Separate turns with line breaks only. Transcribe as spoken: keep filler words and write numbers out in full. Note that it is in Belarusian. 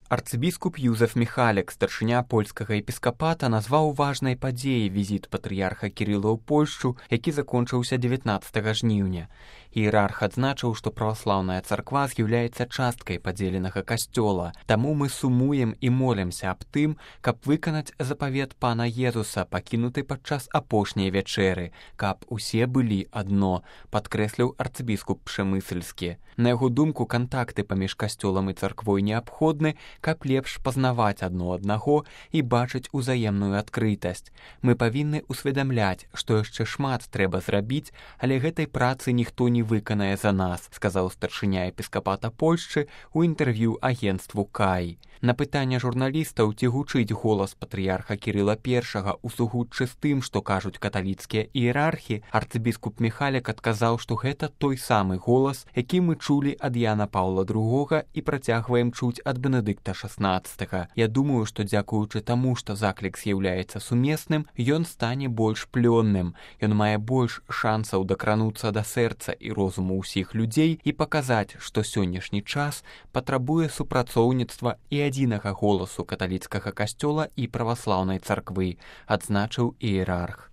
Арцыбіскуп Юзеф Міхалек, старшыня польскага епіскапата, назваў важнай падзеяй візіт патрыярха Кірыла ў Польшчу, які закончыўся дзевятнаццатага жніўня. Іерарх адзначыў, што праваслаўная царква з'яўляецца часткай падзеленага касцёла, таму мы сумуем і молімся аб тым, каб выканаць запавет пана Езуса, пакінуты падчас апошняй вячэры, каб усе былі адно, падкрэсліў арцыбіскуп Пшемысельскі. На яго думку, кантакты паміж касцёлам і царквой неабходны, каб лепш пазнаваць адно аднаго і бачыць узаемную адкрытасць. Мы павінны ўсведамляць, што яшчэ шмат трэба зрабіць, але гэтай працы ніхто не выканае за нас, сказаў старшыня епіскапата Польшчы ў інтэрв'ю агенцтву Кай. На пытанне журналістаў, ці гучыць голас патрыярха Кірыла першага ў сугуччы з тым, што кажуць каталіцкія іерархі, арцыбіскуп Міхалек адказаў, што гэта той самы голас, які мы чулі ад Яна Паўла другога і працягваем чуць ад Бенедыкта шаснаццатага. Я думаю, што дзякуючы таму, што заклік з'яўляецца сумесным, ён стане больш плённым. Ён мае больш шансаў дакрануцца да сэрца і розуму ўсіх людзей і паказаць, што сённяшні час патрабуе супрацоўніцтва і адзінага голасу каталіцкага касцёла і праваслаўнай царквы, адзначыў іерарх.